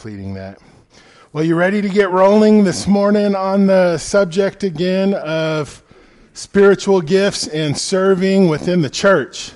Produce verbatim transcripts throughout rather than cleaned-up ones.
Completing that. Well, you ready to get rolling this morning on the subject again of spiritual gifts and serving within the church?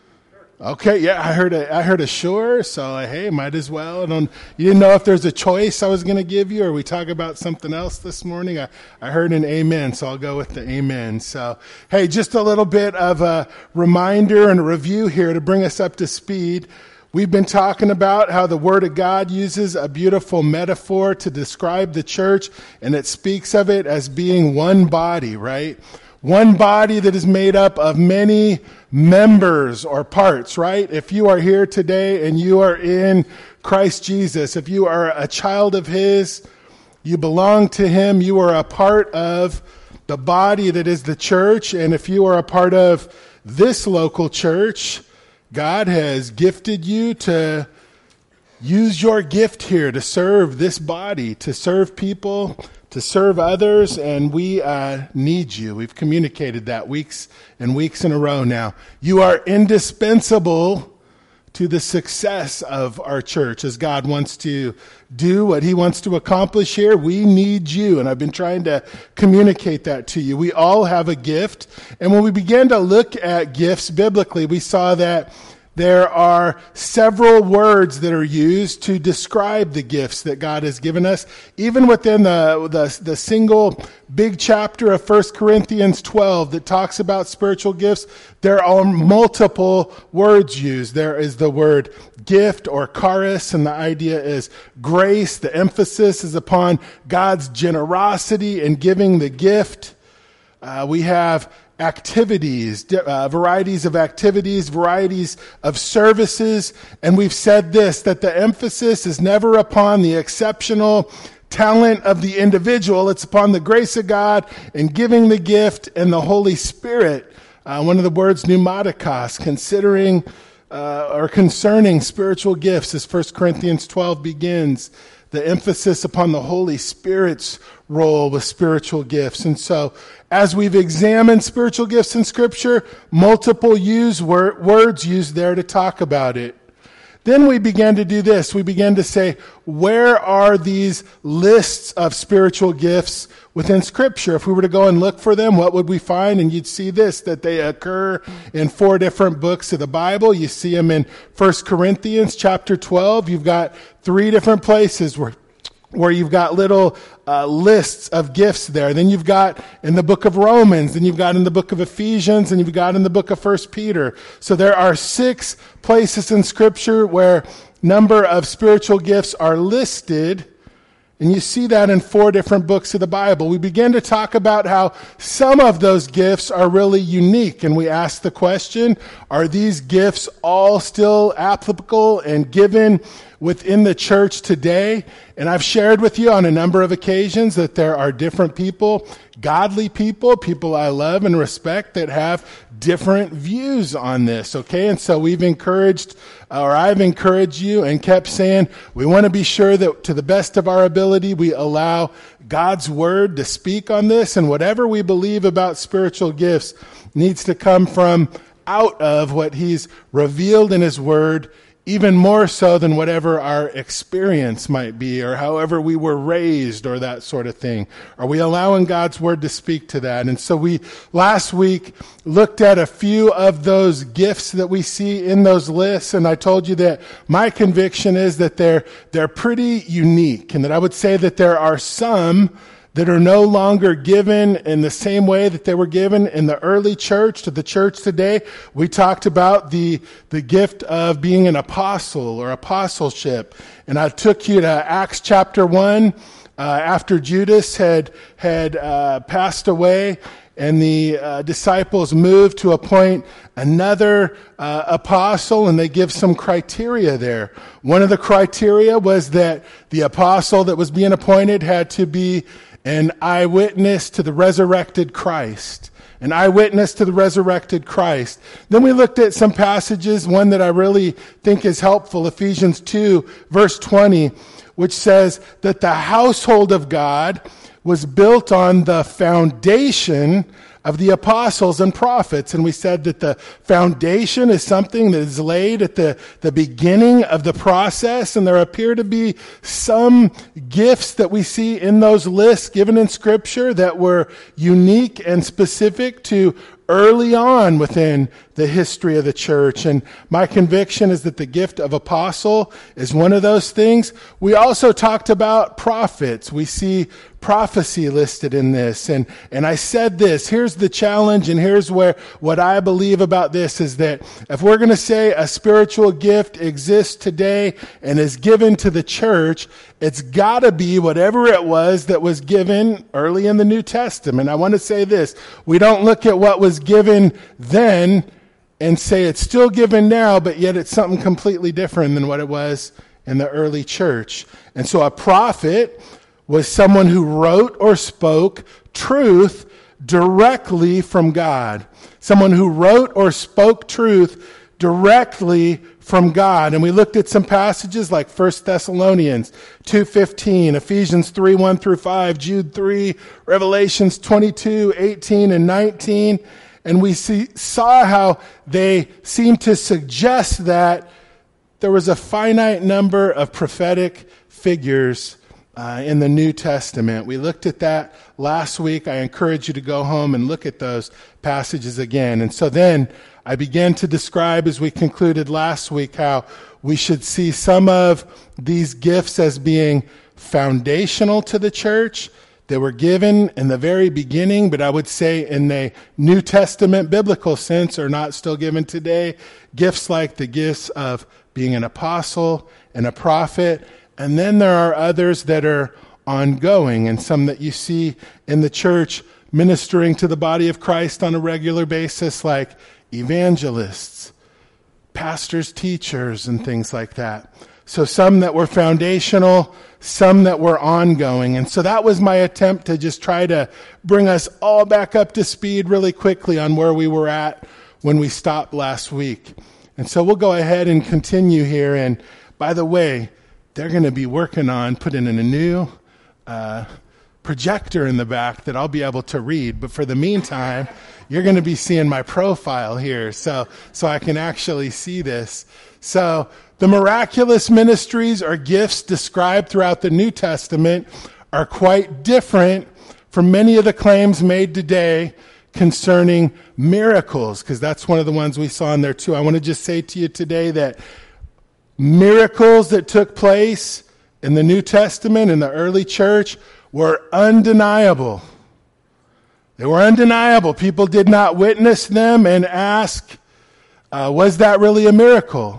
Okay, yeah, I heard a, I heard a sure, so hey, might as well. I don't, you didn't know if there's a choice I was going to give you, or we talk about something else this morning. I, I heard an amen, so I'll go with the amen. So, hey, just a little bit of a reminder and a review here to bring us up to speed. We've been talking about how the Word of God uses a beautiful metaphor to describe the church, and it speaks of it as being one body, right? One body that is made up of many members or parts, right? If you are here today and you are in Christ Jesus, if you are a child of His, you belong to Him, you are a part of the body that is the church, and if you are a part of this local church, God has gifted you to use your gift here to serve this body, to serve people, to serve others, and we uh, need you. We've communicated that weeks and weeks in a row now. You are indispensable to the success of our church as God wants to do what He wants to accomplish here. We need you, and I've been trying to communicate that to you. We all have a gift, and when we began to look at gifts biblically, we saw that there are several words that are used to describe the gifts that God has given us. Even within the, the, the single big chapter of First Corinthians twelve that talks about spiritual gifts, there are multiple words used. There is the word gift or charis, and the idea is grace. The emphasis is upon God's generosity in giving the gift. Uh, we have activities, uh, varieties of activities, varieties of services. And we've said this, that the emphasis is never upon the exceptional talent of the individual. It's upon the grace of God in giving the gift and the Holy Spirit. Uh, one of the words pneumatikos, considering uh, or concerning spiritual gifts, as First Corinthians twelve begins, the emphasis upon the Holy Spirit's role with spiritual gifts. And so, as we've examined spiritual gifts in Scripture, multiple use wor- words used there to talk about it. Then we began to do this. We began to say, where are these lists of spiritual gifts within Scripture? If we were to go and look for them, what would we find? And you'd see this, that they occur in four different books of the Bible. You see them in First Corinthians chapter twelve. You've got three different places where where you've got little uh, lists of gifts there. Then you've got in the book of Romans, then you've got in the book of Ephesians, and you've got in the book of First Peter. So there are six places in Scripture where number of spiritual gifts are listed, and you see that in four different books of the Bible. We begin to talk about how some of those gifts are really unique, and we ask the question, are these gifts all still applicable and given within the church today? And I've shared with you on a number of occasions that there are different people, godly people, people I love and respect, that have different views on this, okay? And so we've encouraged, or I've encouraged you and kept saying, we want to be sure that to the best of our ability, we allow God's Word to speak on this, and whatever we believe about spiritual gifts needs to come from out of what He's revealed in His Word, even more so than whatever our experience might be, or however we were raised, or that sort of thing. Are we allowing God's Word to speak to that? And so we, last week, looked at a few of those gifts that we see in those lists, and I told you that my conviction is that they're, they're pretty unique, and that I would say that there are some that are no longer given in the same way that they were given in the early church to the church today. We talked about the, the gift of being an apostle or apostleship. And I took you to Acts chapter one, uh, after Judas had, had, uh, passed away, and the uh, disciples moved to appoint another uh, apostle, and they give some criteria there. One of the criteria was that the apostle that was being appointed had to be an eyewitness to the resurrected Christ. An eyewitness to the resurrected Christ. Then we looked at some passages, one that I really think is helpful, Ephesians two, verse twenty, which says that the household of God was built on the foundation of the apostles and prophets. And we said that the foundation is something that is laid at the, the beginning of the process. And there appear to be some gifts that we see in those lists given in Scripture that were unique and specific to early on within the history of the church. And my conviction is that the gift of apostle is one of those things. We also talked about prophets. We see prophecy listed in this. And, and I said this, here's the challenge, and here's where what I believe about this is that if we're going to say a spiritual gift exists today and is given to the church, it's got to be whatever it was that was given early in the New Testament. I want to say this. We don't look at what was given then and say it's still given now, but yet it's something completely different than what it was in the early church. And so a prophet was someone who wrote or spoke truth directly from God. Someone who wrote or spoke truth directly from God. And we looked at some passages like First Thessalonians two fifteen, Ephesians three, one through five, Jude three, Revelations twenty-two, eighteen, and nineteen. And we see, saw how they seem to suggest that there was a finite number of prophetic figures uh, in the New Testament. We looked at that last week. I encourage you to go home and look at those passages again. And so then I began to describe, as we concluded last week, how we should see some of these gifts as being foundational to the church. They were given in the very beginning, but I would say in the New Testament biblical sense are not still given today. Gifts like the gifts of being an apostle and a prophet. And then there are others that are ongoing, and some that you see in the church ministering to the body of Christ on a regular basis, like evangelists, pastors, teachers, and things like that. So some that were foundational, some that were ongoing. And so that was my attempt to just try to bring us all back up to speed really quickly on where we were at when we stopped last week. And so we'll go ahead and continue here. And by the way, they're going to be working on putting in a new uh, projector in the back that I'll be able to read. But for the meantime, you're going to be seeing my profile here, so so I can actually see this. So the miraculous ministries or gifts described throughout the New Testament are quite different from many of the claims made today concerning miracles, because that's one of the ones we saw in there too. I want to just say to you today that miracles that took place in the New Testament, in the early church, were undeniable. They were undeniable. People did not witness them and ask, uh, was that really a miracle?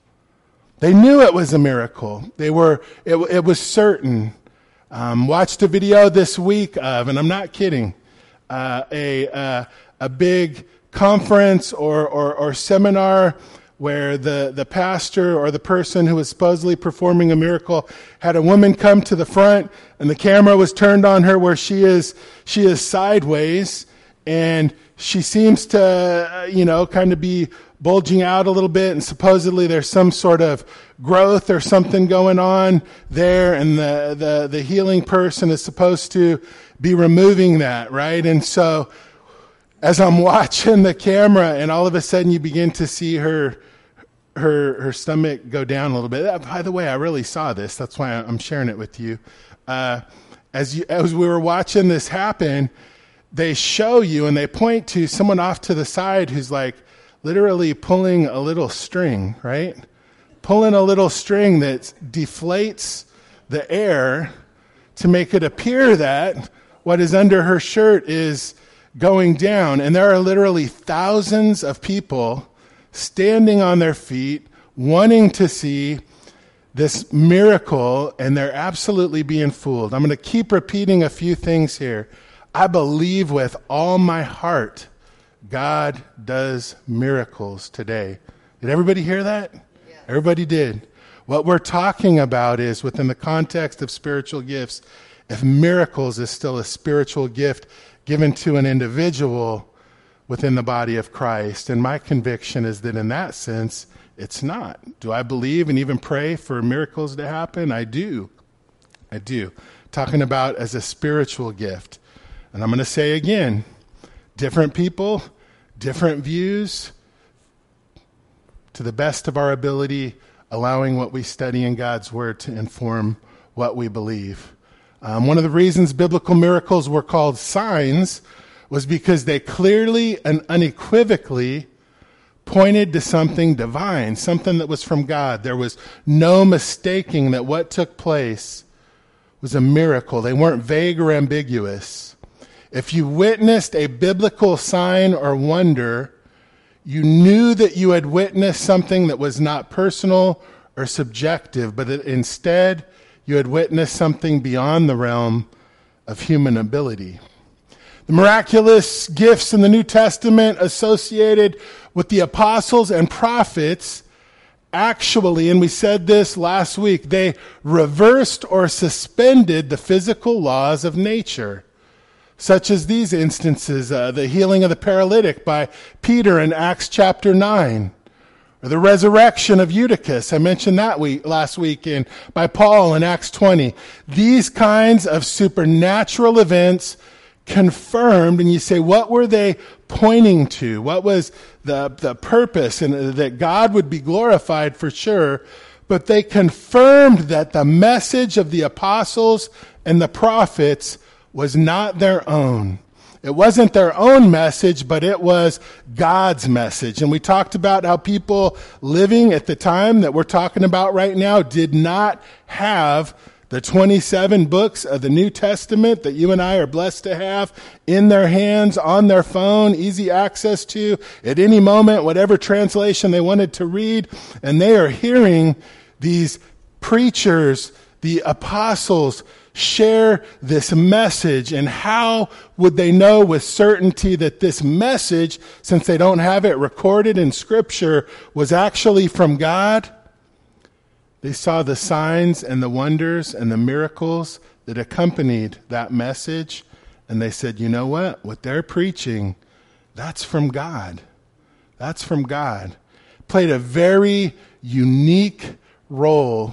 They knew it was a miracle. They were, it, it was certain. Um, watched a video this week of, and I'm not kidding, uh, a, uh, a big conference or, or, or seminar where the, the pastor or the person who was supposedly performing a miracle had a woman come to the front, and the camera was turned on her where she is she is sideways, and she seems to, uh, you know, kind of be bulging out a little bit, and supposedly there's some sort of growth or something going on there, and the, the, the healing person is supposed to be removing that, right? And so as I'm watching the camera, and all of a sudden you begin to see her her her stomach go down a little bit. Uh, by the way, I really saw this. That's why I'm sharing it with you. Uh, as you as we were watching this happen, they show you and they point to someone off to the side who's like literally pulling a little string, right? Pulling a little string that deflates the air to make it appear that what is under her shirt is going down. And there are literally thousands of people standing on their feet, wanting to see this miracle, and they're absolutely being fooled. I'm going to keep repeating a few things here. I believe with all my heart God does miracles today. Did everybody hear that? Yeah. Everybody did. What we're talking about is, within the context of spiritual gifts, if miracles is still a spiritual gift given to an individual within the body of Christ. And my conviction is that in that sense, it's not. Do I believe and even pray for miracles to happen? I do. I do. Talking about as a spiritual gift. And I'm going to say again, different people, different views, to the best of our ability, allowing what we study in God's Word to inform what we believe. Um, one of the reasons biblical miracles were called signs was because they clearly and unequivocally pointed to something divine, something that was from God. There was no mistaking that what took place was a miracle. They weren't vague or ambiguous. If you witnessed a biblical sign or wonder, you knew that you had witnessed something that was not personal or subjective, but that instead you had witnessed something beyond the realm of human ability. The miraculous gifts in the New Testament associated with the apostles and prophets actually, and we said this last week, they reversed or suspended the physical laws of nature, such as these instances, uh, the healing of the paralytic by Peter in Acts chapter nine, or the resurrection of Eutychus, I mentioned that week, last week, in, by Paul in Acts twenty. These kinds of supernatural events confirmed, and you say, what were they pointing to? What was the, the purpose? And that God would be glorified for sure, but they confirmed that the message of the apostles and the prophets was not their own. It wasn't their own message, but it was God's message. And we talked about how people living at the time that we're talking about right now did not have the twenty-seven books of the New Testament that you and I are blessed to have in their hands, on their phone, easy access to at any moment, whatever translation they wanted to read. And they are hearing these preachers, the apostles, share this message. And how would they know with certainty that this message, since they don't have it recorded in Scripture, was actually from God? They saw the signs and the wonders and the miracles that accompanied that message, and they said, you know what? What they're preaching, that's from God. That's from God. Played a very unique role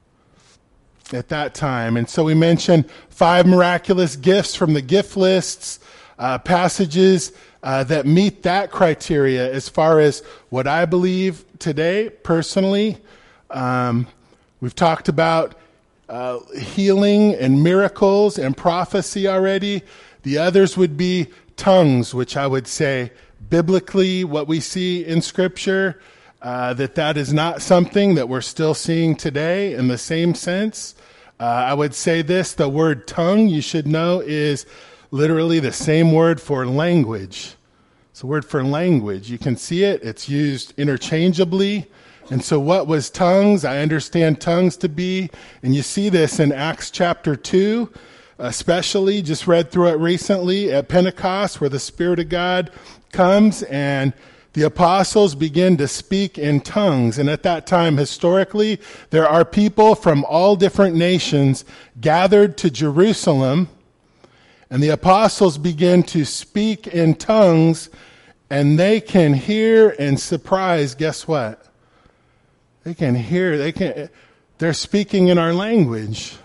at that time. And so we mentioned five miraculous gifts from the gift lists, uh, passages uh, that meet that criteria as far as what I believe today, personally. Um, we've talked about uh, healing and miracles and prophecy already. The others would be tongues, which I would say biblically what we see in Scripture, uh, that that is not something that we're still seeing today in the same sense. Uh, I would say this, the word tongue, you should know, is literally the same word for language. It's a word for language. You can see it. It's used interchangeably. And so what was tongues? I understand tongues to be, and you see this in Acts chapter two, especially, just read through it recently at Pentecost, where the Spirit of God comes and the apostles begin to speak in tongues. And at that time, historically, there are people from all different nations gathered to Jerusalem, and the apostles begin to speak in tongues, and they can hear and surprise, guess what? They can hear, they can, they're speaking in our language.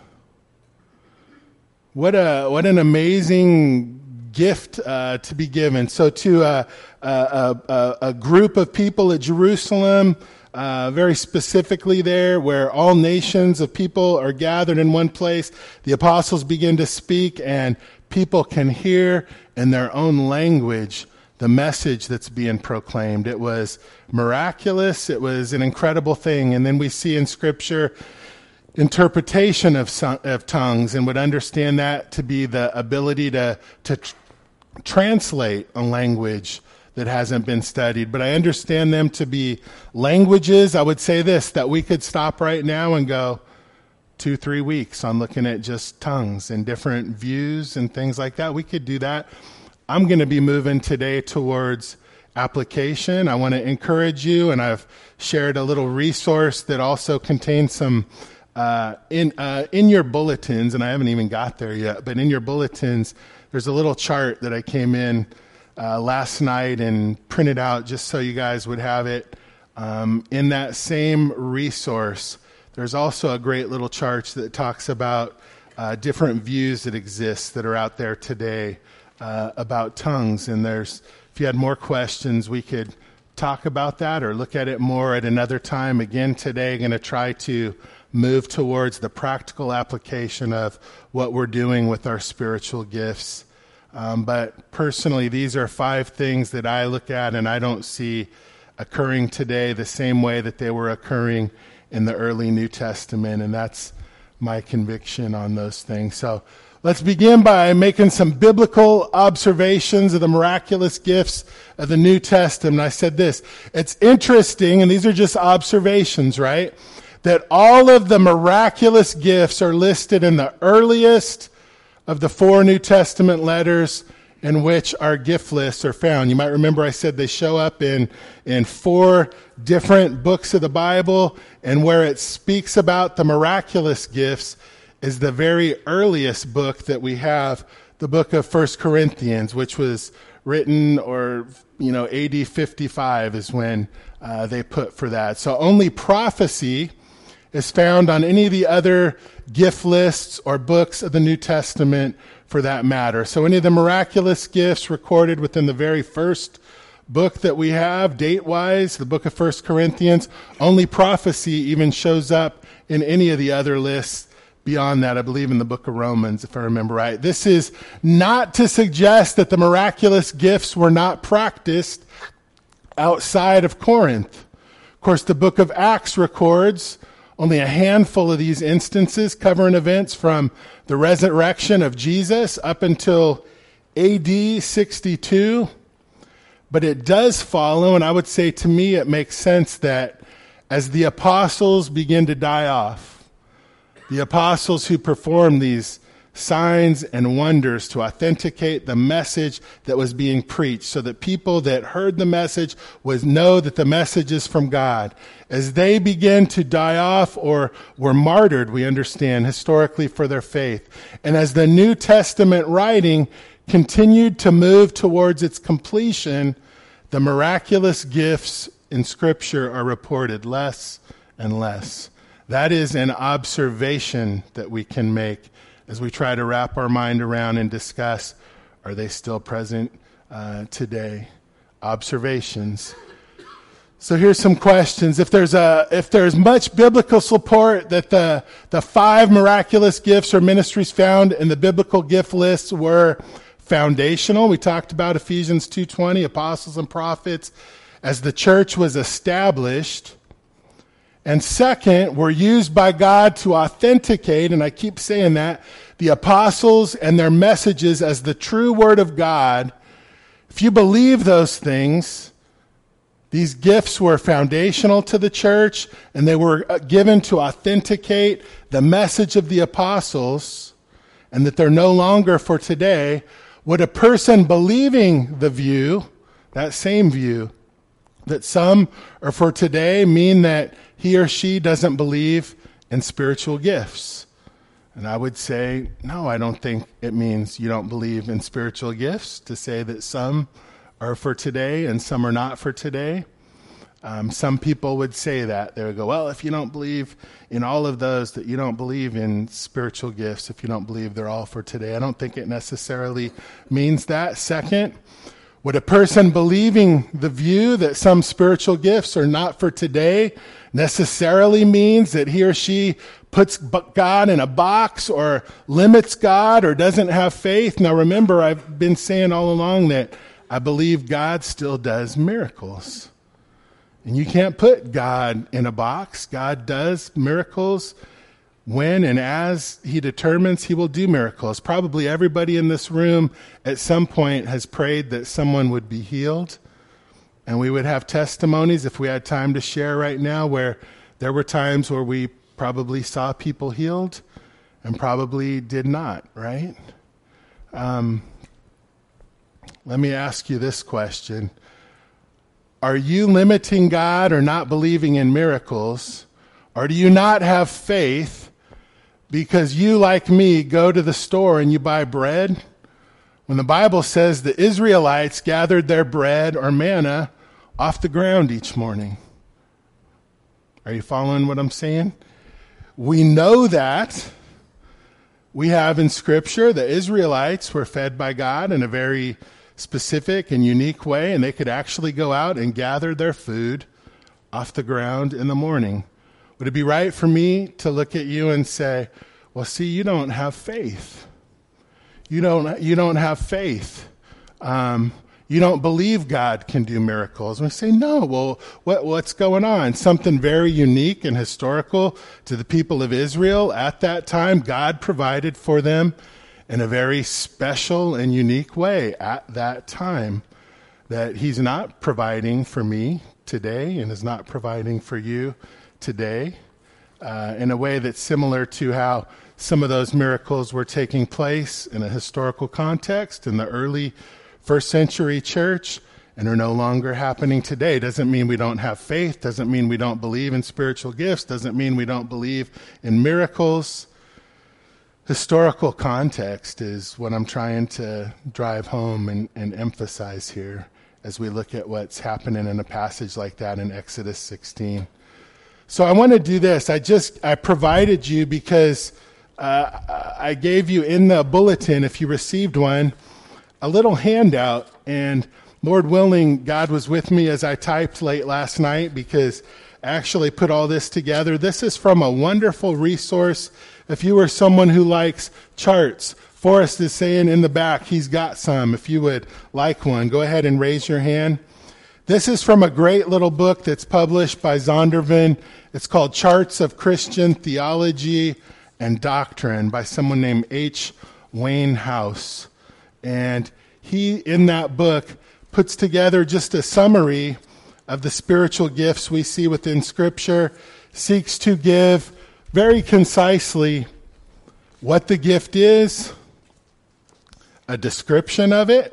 What a, what an amazing gift uh, to be given. So to uh, a, a, a group of people at Jerusalem, uh, very specifically there, where all nations of people are gathered in one place, the apostles begin to speak, and people can hear in their own language the message that's being proclaimed. It was miraculous. It was an incredible thing. And then we see in Scripture interpretation of, of tongues, and would understand that to be the ability to, to tr- translate a language that hasn't been studied. But I understand them to be languages. I would say this, that we could stop right now and go two, three weeks on looking at just tongues and different views and things like that. We could do that. I'm going to be moving today towards application. I want to encourage you, and I've shared a little resource that also contains some uh, in uh, in your bulletins, and I haven't even got there yet, but in your bulletins, there's a little chart that I came in uh, last night and printed out just so you guys would have it. Um, in that same resource, there's also a great little chart that talks about uh, different views that exist that are out there today uh, about tongues. And there's, if you had more questions, we could talk about that or look at it more at another time. Again, today, I'm going to try to move towards the practical application of what we're doing with our spiritual gifts. Um, but personally, these are five things that I look at and I don't see occurring today the same way that they were occurring in the early New Testament, and that's my conviction on those things. So let's begin by making some biblical observations of the miraculous gifts of the New Testament. I said this, it's interesting, and these are just observations, right, that all of the miraculous gifts are listed in the earliest of the four New Testament letters in which our gift lists are found. You might remember I said they show up in, in four different books of the Bible, and where it speaks about the miraculous gifts is the very earliest book that we have, the book of First Corinthians, which was written, or, you know, A D fifty-five is when uh, they put for that. So only prophecy is found on any of the other gift lists or books of the New Testament for that matter. So any of the miraculous gifts recorded within the very first book that we have, date-wise, the book of First Corinthians, only prophecy even shows up in any of the other lists beyond that, I believe in the book of Romans, if I remember right. This is not to suggest that the miraculous gifts were not practiced outside of Corinth. Of course, the book of Acts records only a handful of these instances covering events from the resurrection of Jesus up until A D sixty-two. But it does follow, and I would say to me it makes sense that as the apostles begin to die off, the apostles who performed these signs and wonders to authenticate the message that was being preached, so that people that heard the message would know that the message is from God. As they begin to die off or were martyred, we understand, historically for their faith. And as the New Testament writing continued to move towards its completion, the miraculous gifts in Scripture are reported less and less. That is an observation that we can make as we try to wrap our mind around and discuss, are they still present uh, today? Observations. So here's some questions. If there's a, if there's much biblical support that the, the five miraculous gifts or ministries found in the biblical gift lists were foundational. We talked about Ephesians two twenty, apostles and prophets, as the church was established. And second, were used by God to authenticate, and I keep saying that, the apostles and their messages as the true word of God. If you believe those things, these gifts were foundational to the church, and they were given to authenticate the message of the apostles, and that they're no longer for today. Would a person believing the view, that same view, that some are for today, mean that he or she doesn't believe in spiritual gifts? And I would say, no, I don't think it means you don't believe in spiritual gifts to say that some are for today and some are not for today. Um, some people would say that. They would go, well, if you don't believe in all of those, that you don't believe in spiritual gifts, if you don't believe they're all for today. I don't think it necessarily means that. Second, would a person believing the view that some spiritual gifts are not for today necessarily means that he or she puts God in a box or limits God or doesn't have faith? Now remember, I've been saying all along that I believe God still does miracles. And you can't put God in a box. God does miracles when and as he determines he will do miracles. Probably everybody in this room at some point has prayed that someone would be healed. And we would have testimonies, if we had time to share right now, where there were times where we probably saw people healed and probably did not, right? Um, let me ask you this question. Are you limiting God or not believing in miracles? Or do you not have faith because you, like me, go to the store and you buy bread? When the Bible says the Israelites gathered their bread or manna off the ground each morning. Are you following what I'm saying? We know that We have in Scripture the Israelites were fed by God in a very specific and unique way, and they could actually go out and gather their food off the ground in the morning. Would it be right for me to look at you and say, well, see, you don't have faith. You don't, you don't have faith. Um, you don't believe God can do miracles. And we say, no, well, what, what's going on? Something very unique and historical to the people of Israel at that time. God provided for them in a very special and unique way at that time that he's not providing for me today and is not providing for you today uh, in a way that's similar to how some of those miracles were taking place in a historical context in the early first century church and are no longer happening today. Doesn't mean we don't have faith, doesn't mean we don't believe in spiritual gifts, doesn't mean we don't believe in miracles. Historical context is what I'm trying to drive home and, and emphasize here as we look at what's happening in a passage like that in Exodus sixteen. So I want to do this. I just, I provided you because uh, I gave you in the bulletin, if you received one, a little handout, and Lord willing, God was with me as I typed late last night because I actually put all this together. This is from a wonderful resource. If you are someone who likes charts, Forrest is saying in the back he's got some. If you would like one, go ahead and raise your hand. This is from a great little book that's published by Zondervan. It's called Charts of Christian Theology and Doctrine by someone named H. Wayne House. And he, in that book, puts together just a summary of the spiritual gifts we see within Scripture, seeks to give very concisely what the gift is, a description of it,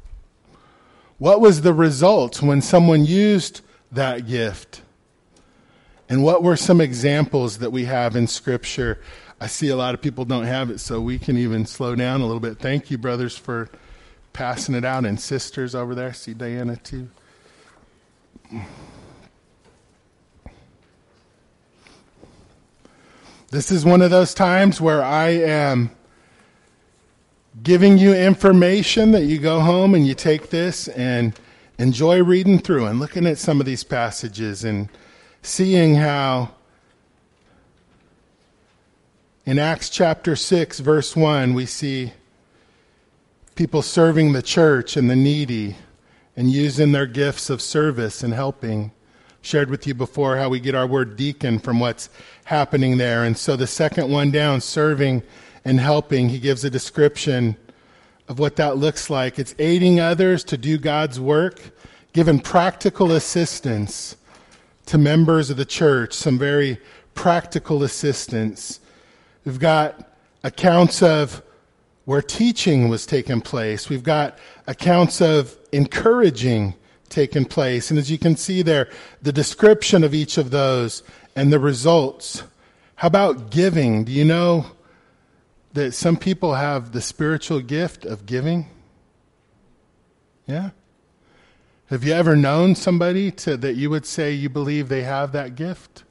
what was the result when someone used that gift, and what were some examples that we have in Scripture. I see a lot of people don't have it, so we can even slow down a little bit. Thank you, brothers, for passing it out, and sisters over there. See Diana, too. This is one of those times where I am giving you information that you go home and you take this and enjoy reading through and looking at some of these passages and seeing how in Acts chapter six, verse one, we see people serving the church and the needy and using their gifts of service and helping. Shared with you before how we get our word deacon from what's happening there. And so the second one down, serving and helping, he gives a description of what that looks like. It's aiding others to do God's work, giving practical assistance to members of the church, some very practical assistance. We've got accounts of where teaching was taking place. We've got accounts of encouraging taking place. And as you can see there, the description of each of those and the results. How about giving? Do you know that some people have the spiritual gift of giving? Yeah? Have you ever known somebody to, that you would say you believe they have that gift?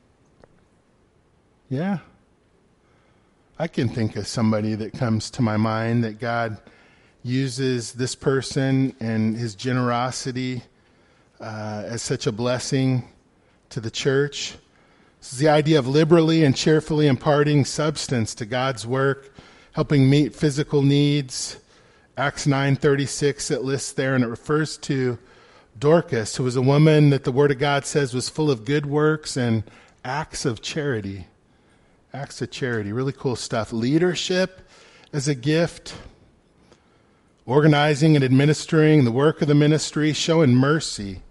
Yeah. I can think of somebody that comes to my mind that God uses this person and his generosity uh, as such a blessing to the church. This is the idea of liberally and cheerfully imparting substance to God's work, helping meet physical needs. Acts nine thirty-six, it lists there, and it refers to Dorcas, who was a woman that the Word of God says was full of good works and acts of charity. Acts of charity, really cool stuff. Leadership as a gift. Organizing and administering the work of the ministry, showing mercy.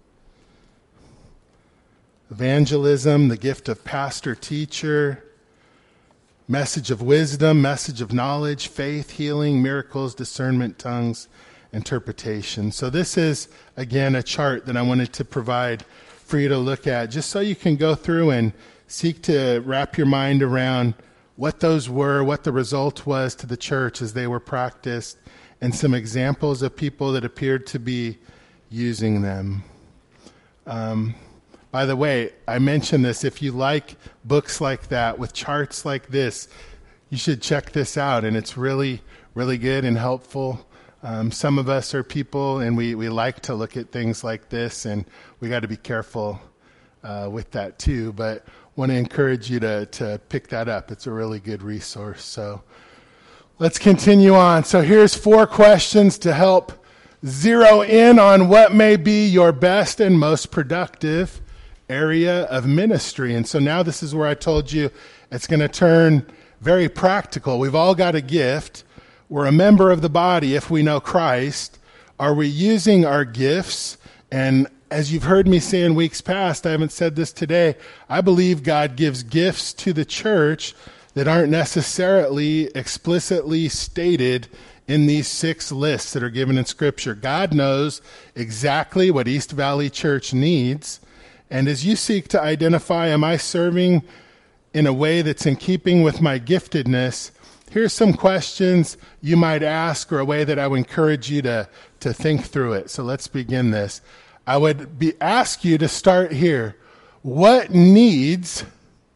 Evangelism, the gift of pastor, teacher. Message of wisdom, message of knowledge, faith, healing, miracles, discernment, tongues, interpretation. So this is, again, a chart that I wanted to provide for you to look at, just so you can go through and seek to wrap your mind around what those were, what the result was to the church as they were practiced, and some examples of people that appeared to be using them. Um, by the way, I mentioned this. If you like books like that with charts like this, you should check this out, and it's really, really good and helpful. Um, some of us are people, and we, we like to look at things like this, and we got to be careful uh, with that too. But want to encourage you to to pick that up. It's a really good resource. So let's continue on. So here's four questions to help zero in on what may be your best and most productive area of ministry. And so now this is where I told you it's going to turn very practical. We've all got a gift. We're a member of the body if we know Christ. Are we using our gifts? And as you've heard me say in weeks past, I haven't said this today, I believe God gives gifts to the church that aren't necessarily explicitly stated in these six lists that are given in Scripture. God knows exactly what East Valley Church needs. And as you seek to identify, am I serving in a way that's in keeping with my giftedness, here's some questions you might ask, or a way that I would encourage you to, to think through it. So let's begin this. I would be ask you to start here. What needs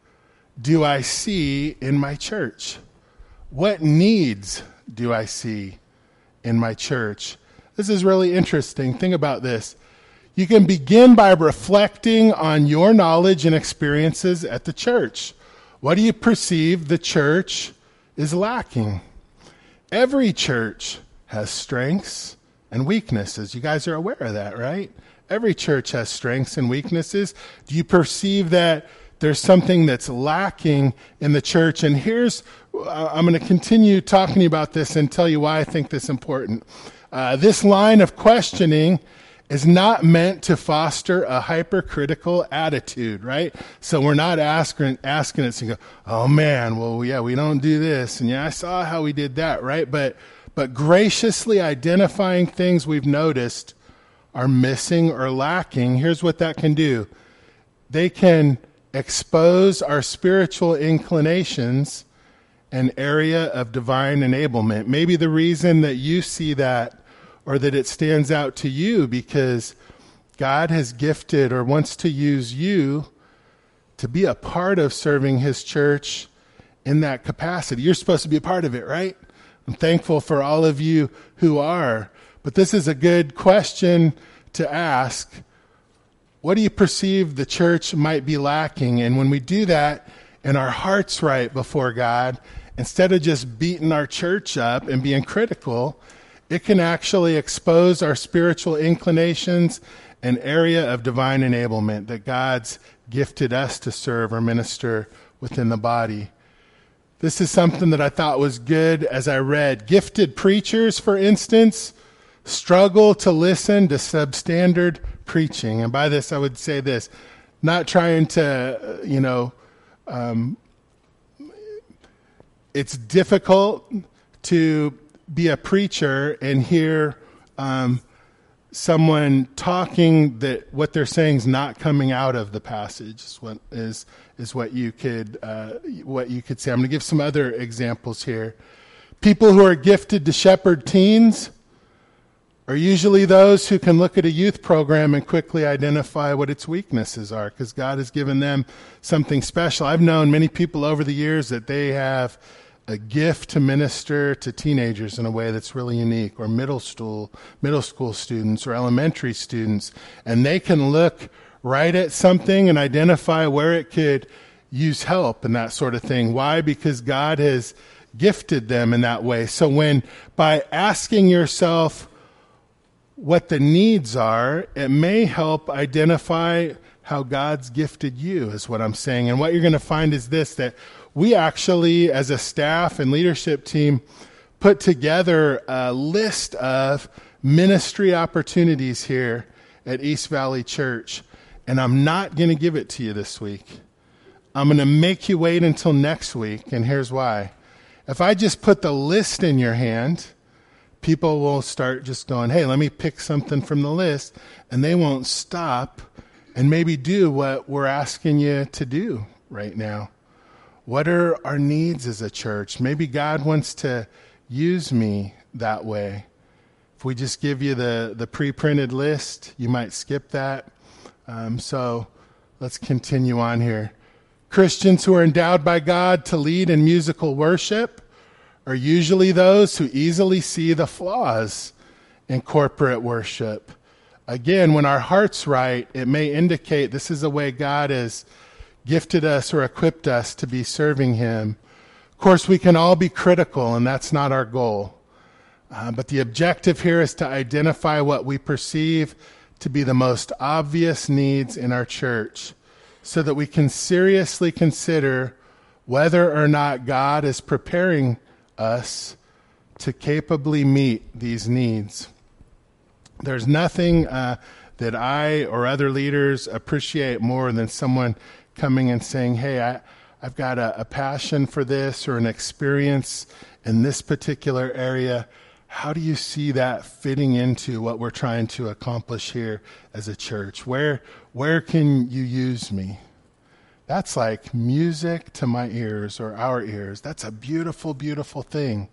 do I see in my church? What needs do I see in my church? This is really interesting. Think about this. You can begin by reflecting on your knowledge and experiences at the church. What do you perceive the church is lacking? Every church has strengths and weaknesses. You guys are aware of that, right? Every church has strengths and weaknesses. Do you perceive that there's something that's lacking in the church? And here's, uh, I'm going to continue talking about this and tell you why I think this is important. Uh, this line of questioning is not meant to foster a hypercritical attitude, right? So we're not asking asking us to go, oh man, well, yeah, we don't do this. And yeah, I saw how we did that, right? But but graciously identifying things we've noticed are missing or lacking. Here's what that can do. They can expose our spiritual inclinations, an area of divine enablement. Maybe the reason that you see that, or that it stands out to you, because God has gifted or wants to use you to be a part of serving his church in that capacity. You're supposed to be a part of it, right? I'm thankful for all of you who are. But this is a good question to ask. What do you perceive the church might be lacking? And when we do that and our heart's right before God, instead of just beating our church up and being critical, it can actually expose our spiritual inclinations, an area of divine enablement that God's gifted us to serve or minister within the body. This is something that I thought was good as I read. Gifted preachers, for instance, struggle to listen to substandard preaching. And by this, I would say this, not trying to, you know, um, it's difficult to be a preacher and hear um, someone talking that what they're saying is not coming out of the passage. Is what is is what you could uh, what you could say. I'm going to give some other examples here. People who are gifted to shepherd teens are usually those who can look at a youth program and quickly identify what its weaknesses are, because God has given them something special. I've known many people over the years that they have a gift to minister to teenagers in a way that's really unique, or middle school, middle school students or elementary students, and they can look right at something and identify where it could use help and that sort of thing. Why? Because God has gifted them in that way. So when, by asking yourself what the needs are, it may help identify how God's gifted you, is what I'm saying. And what you're going to find is this, that we actually, as a staff and leadership team, put together a list of ministry opportunities here at East Valley Church. And I'm not going to give it to you this week. I'm going to make you wait until next week. And here's why. If I just put the list in your hand, people will start just going, hey, let me pick something from the list. And they won't stop and maybe do what we're asking you to do right now. What are our needs as a church? Maybe God wants to use me that way. If we just give you the, the pre-printed list, you might skip that. Um, so let's continue on here. Christians who are endowed by God to lead in musical worship are usually those who easily see the flaws in corporate worship. Again, when our heart's right, it may indicate this is a way God has gifted us or equipped us to be serving him. Of course, we can all be critical, and that's not our goal. Uh, but the objective here is to identify what we perceive to be the most obvious needs in our church so that we can seriously consider whether or not God is preparing us to capably meet these needs. There's nothing uh, that I or other leaders appreciate more than someone coming and saying, hey, I, I've got a, a passion for this or an experience in this particular area. How do you see that fitting into what we're trying to accomplish here as a church? Where, where can you use me? That's like music to my ears or our ears. That's a beautiful, beautiful thing.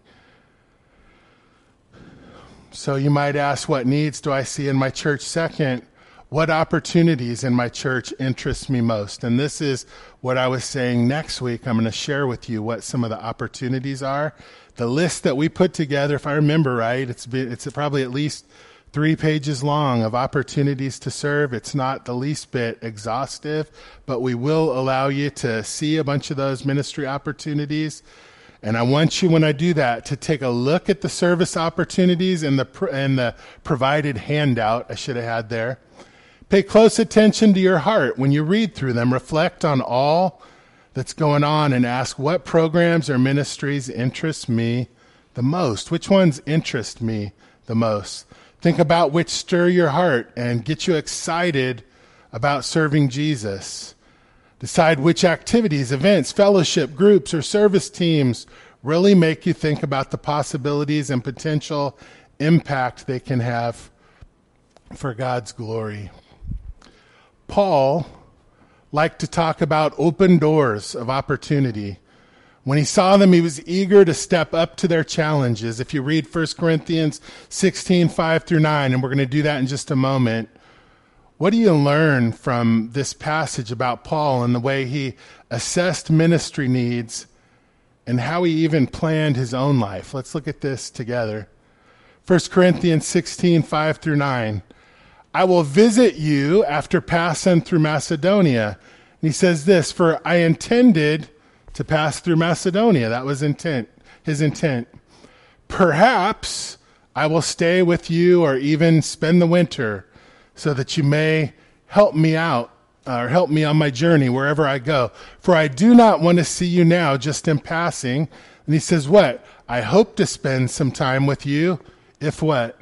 So you might ask, what needs do I see in my church? Second, what opportunities in my church interest me most? And this is what I was saying next week. I'm going to share with you what some of the opportunities are. The list that we put together, if I remember right, it's been, it's probably at least three pages long of opportunities to serve. It's not the least bit exhaustive, but we will allow you to see a bunch of those ministry opportunities. And I want you, when I do that, to take a look at the service opportunities and the and the provided handout I should have had there. Pay close attention to your heart when you read through them. Reflect on all that's going on and ask what programs or ministries interest me the most. Which ones interest me the most? Think about which stir your heart and get you excited about serving Jesus. Decide which activities, events, fellowship, groups, or service teams really make you think about the possibilities and potential impact they can have for God's glory. Paul liked to talk about open doors of opportunity. When he saw them, he was eager to step up to their challenges. If you read First Corinthians sixteen, five through nine, and we're going to do that in just a moment, what do you learn from this passage about Paul and the way he assessed ministry needs and how he even planned his own life? Let's look at this together. First Corinthians sixteen, five through nine. I will visit you after passing through Macedonia. And he says this, for I intended to pass through Macedonia. That was intent, his intent. Perhaps I will stay with you or even spend the winter so that you may help me out or help me on my journey wherever I go. For I do not want to see you now just in passing. And he says, what? I hope to spend some time with you if what?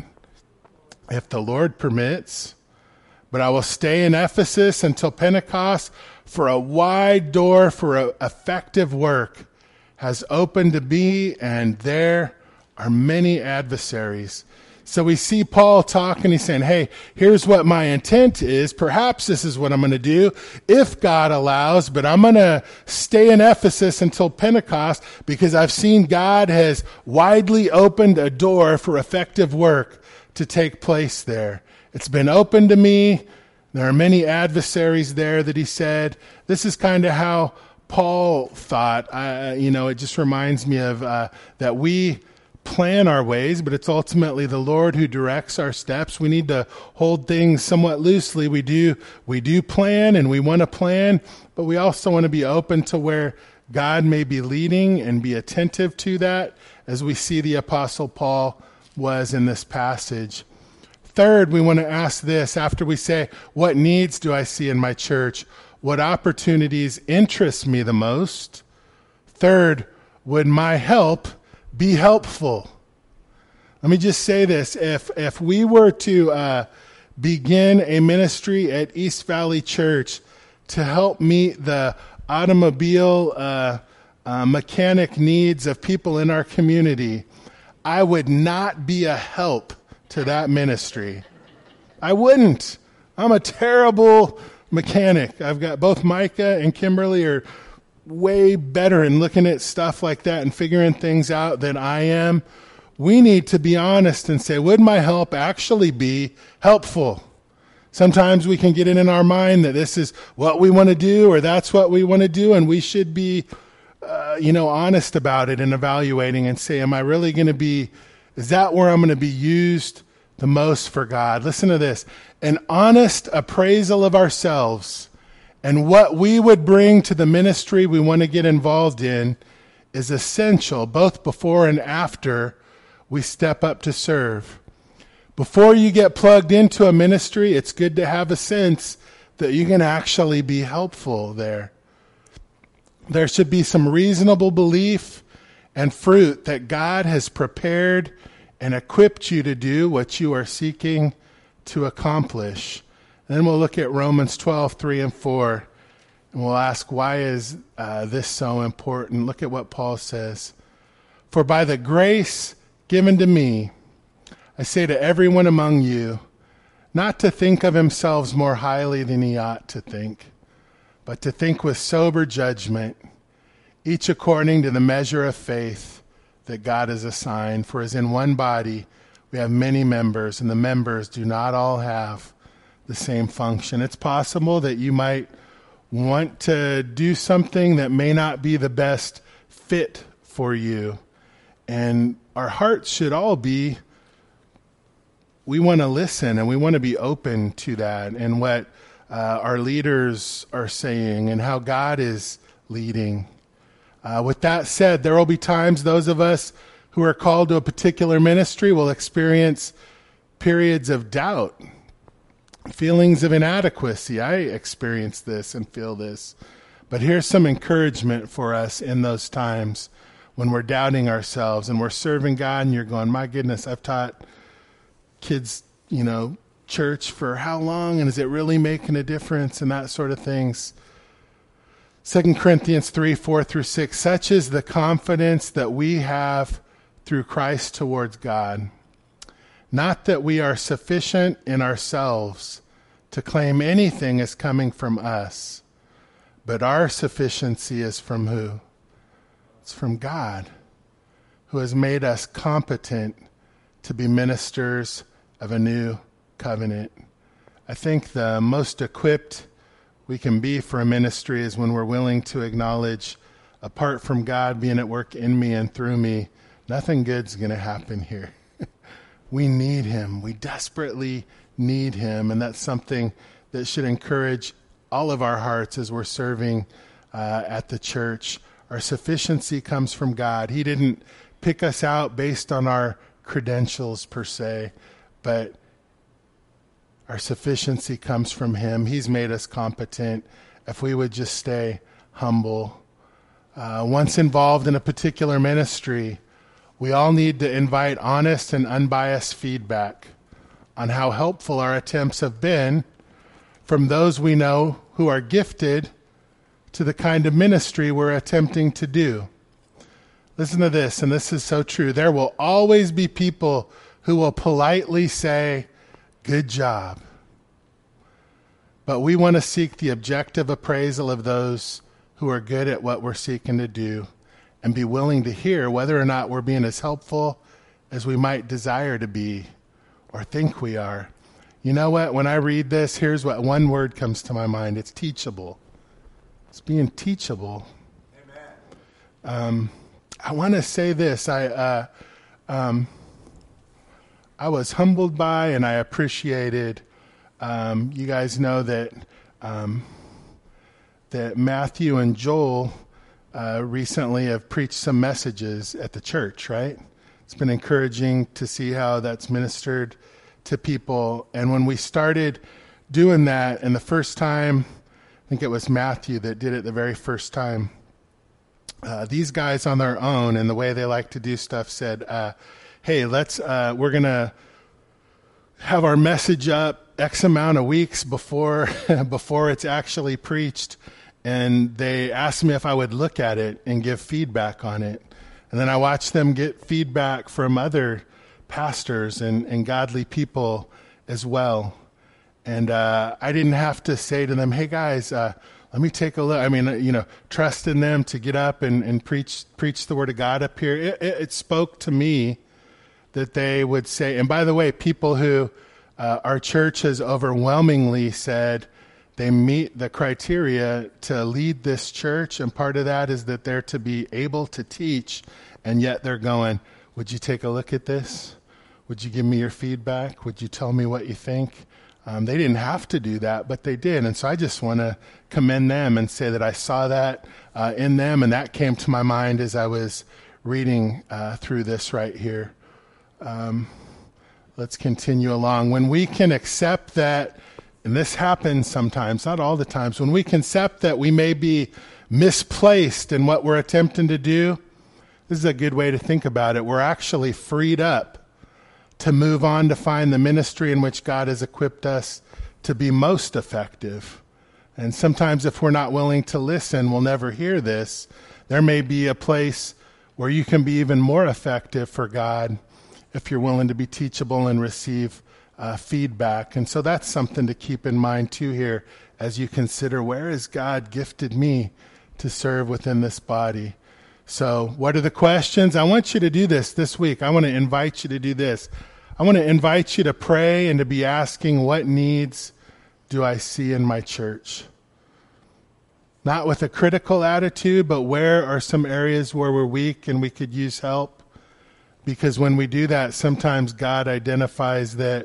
If the Lord permits. But I will stay in Ephesus until Pentecost, for a wide door for a effective work has opened to me, and there are many adversaries. So we see Paul talking, he's saying, hey, here's what my intent is. Perhaps this is what I'm going to do if God allows, but I'm going to stay in Ephesus until Pentecost because I've seen God has widely opened a door for effective work to take place there. It's been open to me. There are many adversaries there that he said. This is kind of how Paul thought. Uh, you know, it just reminds me of uh, that we plan our ways, but it's ultimately the Lord who directs our steps. We need to hold things somewhat loosely. We do, we do plan and we want to plan, but we also want to be open to where God may be leading and be attentive to that, as we see the Apostle Paul was in this passage. Third, we want to ask this after we say, what needs do I see in my church? What opportunities interest me the most? Third, would my help be helpful? Let me just say this. If if we were to uh, begin a ministry at East Valley Church to help meet the automobile uh, uh, mechanic needs of people in our community, I would not be a help to that ministry. I wouldn't. I'm a terrible mechanic. I've got both Micah and Kimberly are way better in looking at stuff like that and figuring things out than I am. We need to be honest and say, would my help actually be helpful? Sometimes we can get it in our mind that this is what we want to do or that's what we want to do, and we should be, uh, you know, honest about it and evaluating and say, am I really going to be, is that where I'm going to be used the most for God? Listen to this. An honest appraisal of ourselves and what we would bring to the ministry we want to get involved in is essential, both before and after we step up to serve. Before you get plugged into a ministry, it's good to have a sense that you can actually be helpful there. There should be some reasonable belief and fruit that God has prepared and equipped you to do what you are seeking to accomplish. And then we'll look at Romans twelve, three and four, and we'll ask, why is uh, this so important? Look at what Paul says. For by the grace given to me, I say to everyone among you, not to think of themselves more highly than he ought to think, but to think with sober judgment, each according to the measure of faith that God has assigned. For as in one body we have many members, and the members do not all have the same function. It's possible that you might want to do something that may not be the best fit for you. And our hearts should all be, we want to listen and we want to be open to that and what uh, our leaders are saying and how God is leading. Uh, with that said, there will be times those of us who are called to a particular ministry will experience periods of doubt, feelings of inadequacy. I experience this and feel this. But here's some encouragement for us in those times when we're doubting ourselves and we're serving God and you're going, my goodness, I've taught kids, you know, church for how long, and is it really making a difference, and that sort of things. Second Corinthians three, four through six, such is the confidence that we have through Christ towards God. Not that we are sufficient in ourselves to claim anything as coming from us, but our sufficiency is from who? It's from God, who has made us competent to be ministers of a new covenant. I think the most equipped we can be for a ministry is when we're willing to acknowledge, apart from God being at work in me and through me, nothing good's going to happen here. We need him. We desperately need him. And that's something that should encourage all of our hearts as we're serving uh, at the church. Our sufficiency comes from God. He didn't pick us out based on our credentials per se, but our sufficiency comes from him. He's made us competent if we would just stay humble. Uh, once involved in a particular ministry, we all need to invite honest and unbiased feedback on how helpful our attempts have been from those we know who are gifted to the kind of ministry we're attempting to do. Listen to this, and this is so true. There will always be people who will politely say, good job. But we want to seek the objective appraisal of those who are good at what we're seeking to do and be willing to hear whether or not we're being as helpful as we might desire to be or think we are. You know what? When I read this, here's what one word comes to my mind. It's teachable. It's being teachable. Amen. Um, I want to say this. I uh, um, I was humbled by and I appreciated. Um, you guys know that um, that Matthew and Joel uh, recently have preached some messages at the church, right? It's been encouraging to see how that's ministered to people. And when we started doing that, and the first time, I think it was Matthew that did it the very first time, uh, these guys on their own and the way they like to do stuff said, uh, hey, let's, uh, we're going to have our message up X amount of weeks before before it's actually preached. And they asked me if I would look at it and give feedback on it. And then I watched them get feedback from other pastors and, and godly people as well. And uh, I didn't have to say to them, hey guys, uh, let me take a look. I mean, you know, trust in them to get up and, and preach preach the word of God up here. It, it, it spoke to me that they would say, and by the way, people who Uh, our church has overwhelmingly said they meet the criteria to lead this church, and part of that is that they're to be able to teach, and yet they're going, would you take a look at this? Would you give me your feedback? Would you tell me what you think? Um, they didn't have to do that, but they did. And so I just want to commend them and say that I saw that uh, in them, and that came to my mind as I was reading uh, through this right here. Um, let's continue along. When we can accept that, and this happens sometimes, not all the times, when we can accept that we may be misplaced in what we're attempting to do, this is a good way to think about it. We're actually freed up to move on to find the ministry in which God has equipped us to be most effective. And sometimes if we're not willing to listen, we'll never hear this. There may be a place where you can be even more effective for God if you're willing to be teachable and receive uh, feedback. And so that's something to keep in mind too here as you consider, where has God gifted me to serve within this body? So what are the questions? I want you to do this this week. I want to invite you to do this. I want to invite you to pray and to be asking, what needs do I see in my church? Not with a critical attitude, but where are some areas where we're weak and we could use help? Because when we do that, sometimes God identifies that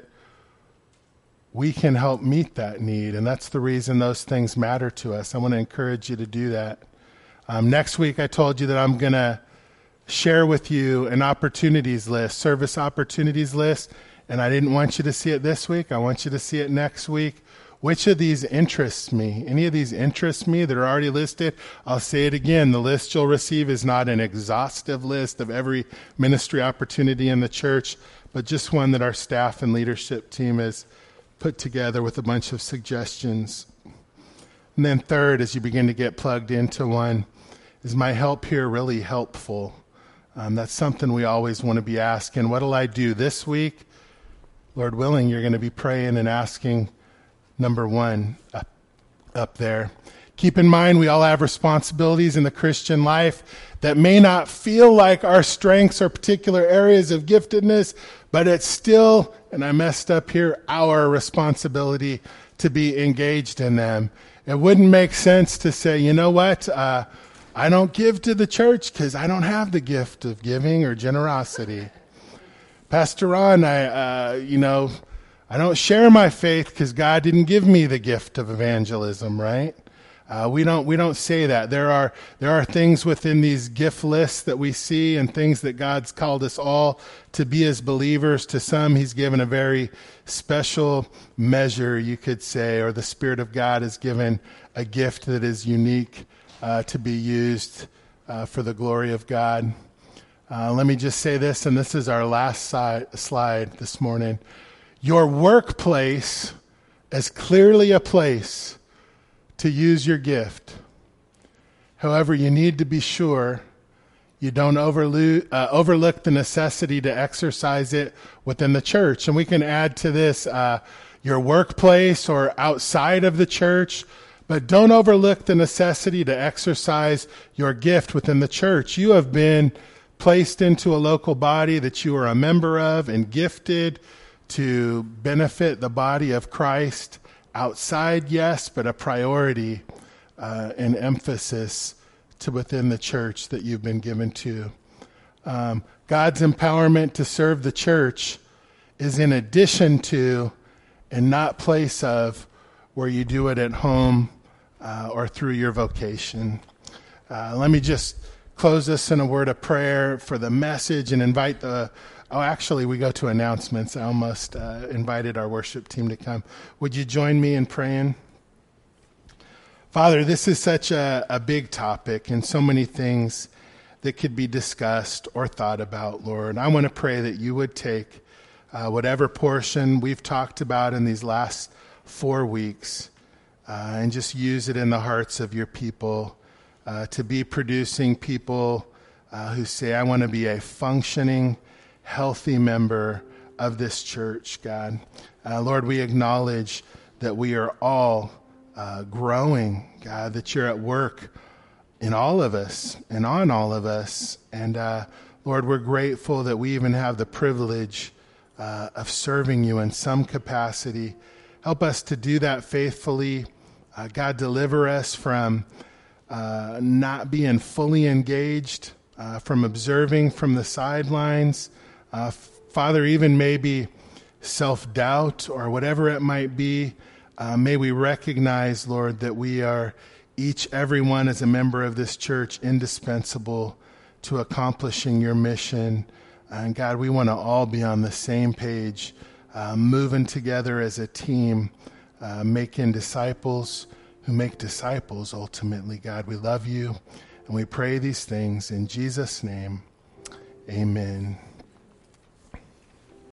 we can help meet that need, and that's the reason those things matter to us. I want to encourage you to do that. Um, next week, I told you that I'm going to share with you an opportunities list, service opportunities list, and I didn't want you to see it this week. I want you to see it next week. Which of these interests me? Any of these interest me that are already listed? I'll say it again. The list you'll receive is not an exhaustive list of every ministry opportunity in the church, but just one that our staff and leadership team has put together with a bunch of suggestions. And then third, as you begin to get plugged into one, is my help here really helpful? Um, that's something we always want to be asking. What'll I do this week? Lord willing, you're going to be praying and asking number one up, up there. Keep in mind, we all have responsibilities in the Christian life that may not feel like our strengths or particular areas of giftedness, but it's still, and I messed up here, our responsibility to be engaged in them. It wouldn't make sense to say, you know what, uh, I don't give to the church because I don't have the gift of giving or generosity. Pastor Ron, I, uh, you know, I don't share my faith because God didn't give me the gift of evangelism, right? Uh, we don't we don't say that. There are there are things within these gift lists that we see and things that God's called us all to be as believers. To some, he's given a very special measure, you could say, or the Spirit of God has given a gift that is unique uh, to be used uh, for the glory of God. Uh, let me just say this, and this is our last si- slide this morning. Your workplace is clearly a place to use your gift. However, you need to be sure you don't overlo- uh, overlook the necessity to exercise it within the church. And we can add to this uh, your workplace or outside of the church, but don't overlook the necessity to exercise your gift within the church. You have been placed into a local body that you are a member of and gifted to benefit the body of Christ. Outside, yes, but a priority uh, and emphasis to within the church that you've been given to. Um, God's empowerment to serve the church is in addition to and not place of where you do it at home uh, or through your vocation. Uh, let me just close this in a word of prayer for the message and invite the Oh, actually, we go to announcements. I almost uh, invited our worship team to come. Would you join me in praying? Father, this is such a, a big topic and so many things that could be discussed or thought about, Lord. I want to pray that you would take uh, whatever portion we've talked about in these last four weeks uh, and just use it in the hearts of your people uh, to be producing people uh, who say, I want to be a functioning, healthy member of this church, God. Uh, Lord, we acknowledge that we are all uh, growing, God, that you're at work in all of us and on all of us. And uh, Lord, we're grateful that we even have the privilege uh, of serving you in some capacity. Help us to do that faithfully. Uh, God, deliver us from uh, not being fully engaged, uh, from observing from the sidelines. Uh, Father, even maybe self-doubt or whatever it might be, uh, may we recognize, Lord, that we are each, everyone as a member of this church, indispensable to accomplishing your mission. And God, we want to all be on the same page, uh, moving together as a team, uh, making disciples who make disciples ultimately. God, we love you, and we pray these things in Jesus' name. Amen.